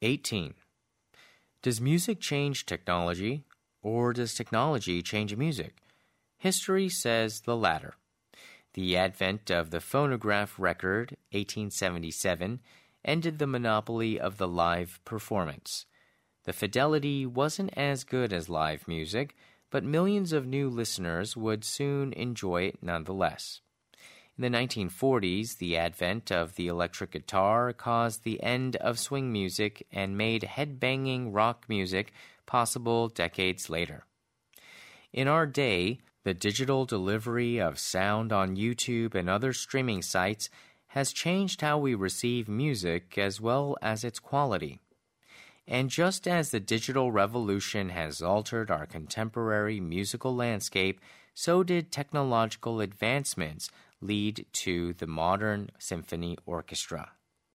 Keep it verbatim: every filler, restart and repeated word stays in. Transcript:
eighteen. Does music change technology, or does technology change music? History says the latter. The advent of the phonograph record, eighteen seventy-seven, ended the monopoly of the live performance. The fidelity wasn't as good as live music, but millions of new listeners would soon enjoy it nonetheless. In the nineteen forties, the advent of the electric guitar caused the end of swing music and made headbanging rock music possible decades later. In our day, the digital delivery of sound on YouTube and other streaming sites has changed how we receive music as well as its quality. And just as the digital revolution has altered our contemporary musical landscape, so did technological advancements lead to the modern symphony orchestra.